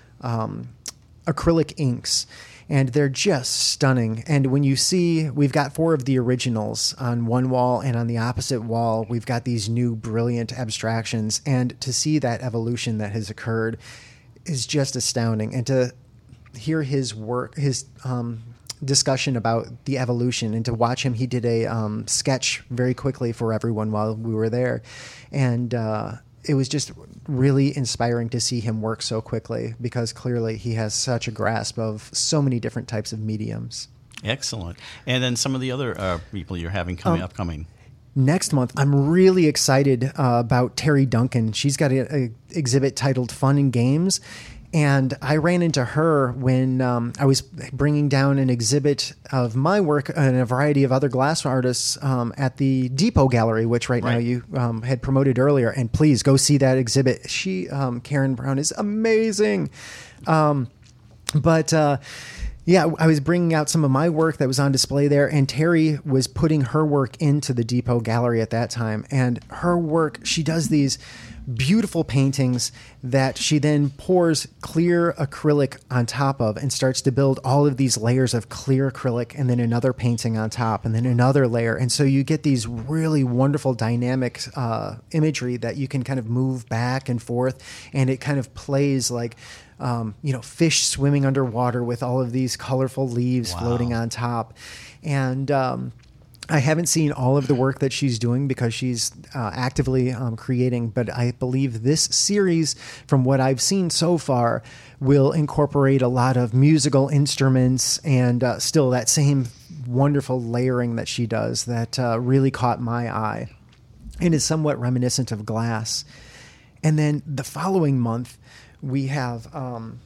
um, acrylic inks. And they're just stunning. And when you see, we've got four of the originals on one wall, and on the opposite wall, we've got these new brilliant abstractions. And to see that evolution that has occurred is just astounding. And to hear his work, his um, discussion about the evolution, and to watch him, he did a um, sketch very quickly for everyone while we were there. And uh, it was just really inspiring to see him work so quickly, because clearly he has such a grasp of so many different types of mediums. Excellent. And then some of the other uh, people you're having coming um, upcoming. Next month, I'm really excited uh, about Terry Duncan. She's got an exhibit titled Fun and Games. And I ran into her when um, I was bringing down an exhibit of my work and a variety of other glass artists um, at the Depot Gallery, which right, right. now you um, had promoted earlier. And please go see that exhibit. She, um, Karen Brown, is amazing. Um, but uh, yeah, I was bringing out some of my work that was on display there, and Terry was putting her work into the Depot Gallery at that time. And her work, she does these beautiful paintings that she then pours clear acrylic on top of and starts to build all of these layers of clear acrylic, and then another painting on top, and then another layer. And so you get these really wonderful dynamic uh, imagery that you can kind of move back and forth, and it kind of plays like um, you know, fish swimming underwater with all of these colorful leaves wow. floating on top. And um I haven't seen all of the work that she's doing because she's uh, actively um, creating, but I believe this series, from what I've seen so far, will incorporate a lot of musical instruments and uh, still that same wonderful layering that she does that uh, really caught my eye and is somewhat reminiscent of glass. And then the following month, we have um,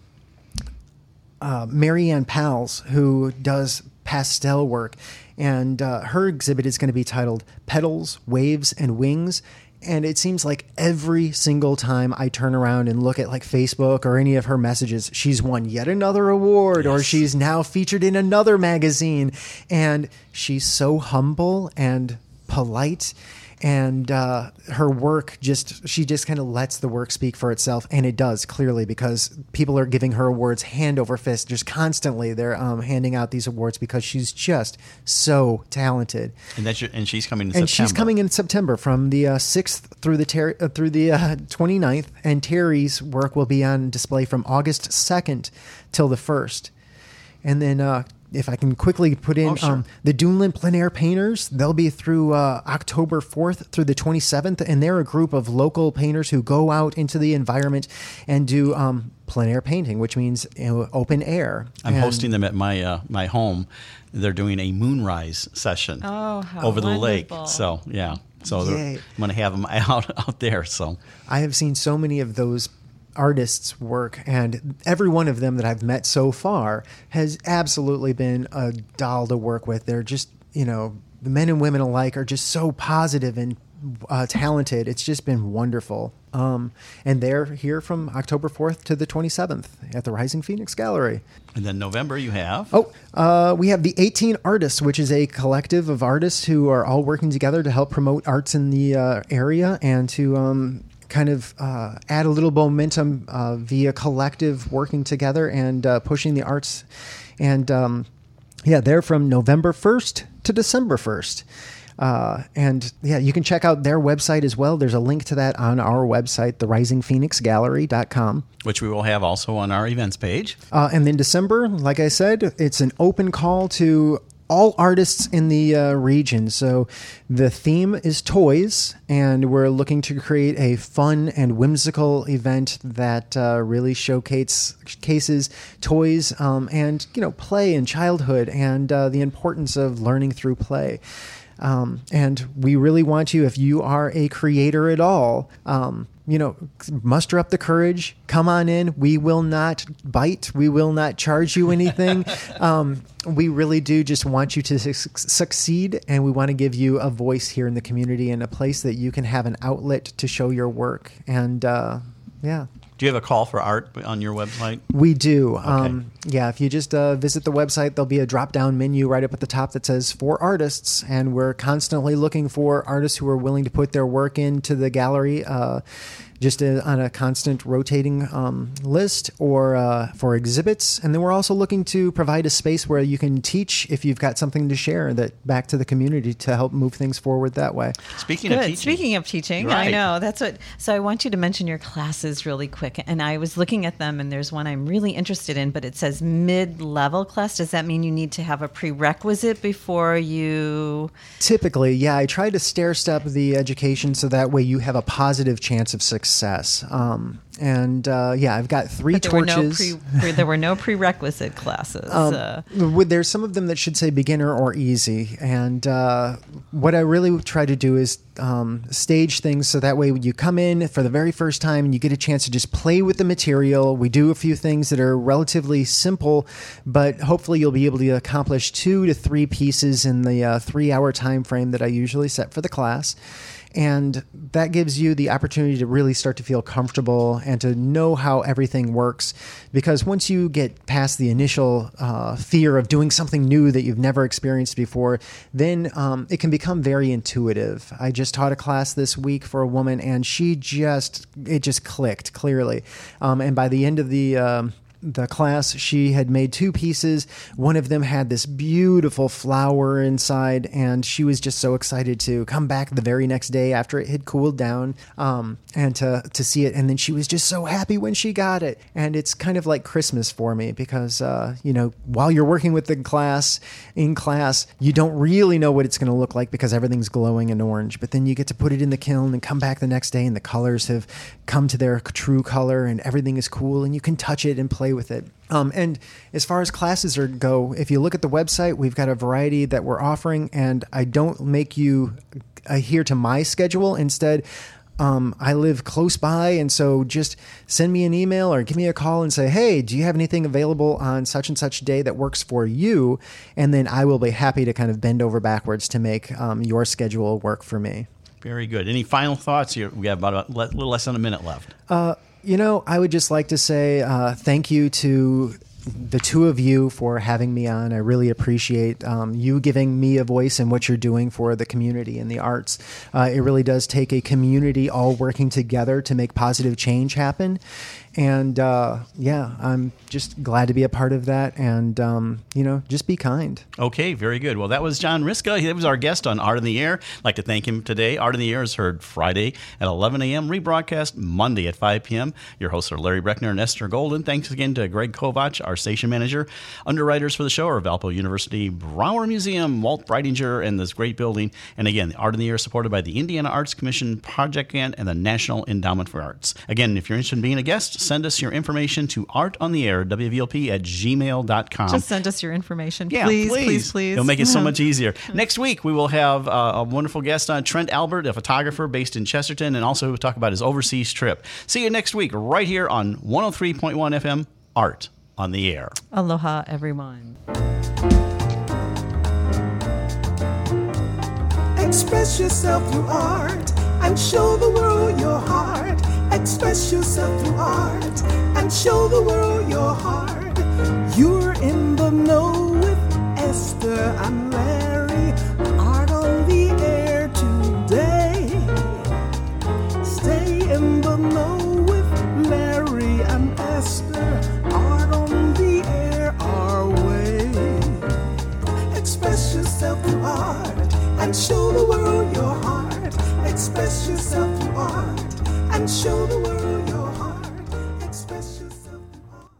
uh, Marianne Pals, who does pastel work. And uh, her exhibit is going to be titled Petals, Waves, and Wings. And it seems like every single time I turn around and look at like Facebook or any of her messages, she's won yet another award yes. or she's now featured in another magazine. And she's so humble and polite. And uh, her work just, she just kind of lets the work speak for itself. And it does, clearly, because people are giving her awards hand over fist. Just constantly they're um, handing out these awards because she's just so talented. And that's your, and she's coming in and September. she's coming in September from the uh, sixth through the ter- uh, through the uh, twenty-ninth. And Terry's work will be on display from August second till the first. And then uh, if I can quickly put in oh, sure. um, the Duneland Plein Air Painters, they'll be through uh, October fourth through the twenty-seventh, and they're a group of local painters who go out into the environment and do um, plein air painting, which means you know, open air. I'm and hosting them at my uh, my home. They're doing a moonrise session oh, how over the wonderful. lake. So yeah, so Yay. I'm going to have them out out there. So I have seen so many of those artists' work, and every one of them that I've met so far has absolutely been a doll to work with. They're just, you know, the men and women alike are just so positive and uh, talented. It's just been wonderful. Um, and they're here from October fourth to the twenty-seventh at the Rising Phoenix Gallery. And then November you have? Oh, uh, we have the eighteen Artists, which is a collective of artists who are all working together to help promote arts in the uh, area and to um, kind of uh, add a little momentum uh, via collective working together and uh, pushing the arts. And um, yeah, they're from November first to December first. Uh, and yeah, you can check out their website as well. There's a link to that on our website, the rising phoenix gallery dot com. Which we will have also on our events page. Uh, and then December, like I said, it's an open call to all artists in the uh, region. So the theme is toys, and we're looking to create a fun and whimsical event that uh, really showcases cases toys um, and, you know, play and childhood and uh, the importance of learning through play. Um, and we really want you, if you are a creator at all, um, you know, muster up the courage, come on in. We will not bite. We will not charge you anything. um, we really do just want you to su- succeed. And we want to give you a voice here in the community and a place that you can have an outlet to show your work. And, uh, yeah. Do you have a call for art on your website? We do. Okay. Um, yeah, if you just uh, visit the website, there'll be a drop-down menu right up at the top that says for artists, and we're constantly looking for artists who are willing to put their work into the gallery, uh, just uh, on a constant rotating um, list, or uh, for exhibits. And then we're also looking to provide a space where you can teach if you've got something to share that back to the community to help move things forward that way. Speaking Good. of teaching. Speaking of teaching, Right. I know that's what. So I want you to mention your classes really quick. And I was looking at them, and there's one I'm really interested in, but it says mid-level class. Does that mean you need to have a prerequisite before you? Typically, yeah, I try to stair step the education so that way you have a positive chance of success. Um, and uh, yeah, I've got three But there were no torches. pre, there were no prerequisite classes. Um, uh, with- there's some of them that should say beginner or easy. And uh, what I really try to do is um, stage things so that way when you come in for the very first time and you get a chance to just play with the material. We do a few things that are relatively simple, but hopefully you'll be able to accomplish two to three pieces in the uh, three-hour time frame that I usually set for the class. And that gives you the opportunity to really start to feel comfortable and to know how everything works. Because once you get past the initial uh, fear of doing something new that you've never experienced before, then um, it can become very intuitive. I just taught a class this week for a woman, and she just, it just clicked clearly. Um, and by the end of the... Um, the class, she had made two pieces. One of them had this beautiful flower inside, and she was just so excited to come back the very next day after it had cooled down um, and to, to see it. And then she was just so happy when she got it. And it's kind of like Christmas for me because, uh, you know, while you're working with the class, in class, you don't really know what it's going to look like because everything's glowing and orange. But then you get to put it in the kiln and come back the next day, and the colors have come to their true color, and everything is cool, and you can touch it and play with it. Um, and as far as classes are go, if you look at the website, we've got a variety that we're offering, and I don't make you adhere to my schedule. Instead, um, I live close by, and so just send me an email or give me a call and say, hey, do you have anything available on such and such day that works for you? And then I will be happy to kind of bend over backwards to make um, your schedule work for me. Very good. Any final thoughts here? We have about a le- little less than a minute left. Uh, you know, I would just like to say uh, thank you to the two of you for having me on. I really appreciate um, you giving me a voice in what you're doing for the community and the arts. Uh, it really does take a community all working together to make positive change happen. And uh, yeah, I'm just glad to be a part of that. And, um, you know, just be kind. Okay, very good. Well, that was John Riska. He was our guest on Art in the Air. I'd like to thank him today. Art in the Air is heard Friday at eleven a.m., rebroadcast Monday at five p.m. Your hosts are Larry Breckner and Esther Golden. Thanks again to Greg Kovach, our station manager. Underwriters for the show are Valpo University, Broward Museum, Walt Breitinger, and this great building. And again, Art in the Air is supported by the Indiana Arts Commission Project Grant and the National Endowment for Arts. Again, if you're interested in being a guest, send us your information to artontheair, W V L P, at gmail dot com. Just send us your information, Yeah, please, please, please, please. It'll make it so much easier. Next week, we will have uh, a wonderful guest on, Trent Albert, a photographer based in Chesterton, and also we'll talk about his overseas trip. See you next week right here on one oh three point one F M, Art on the Air. Aloha, everyone. Express yourself through art and show the world your heart. Express yourself through art and show the world your heart. You're in the know with Esther and Larry.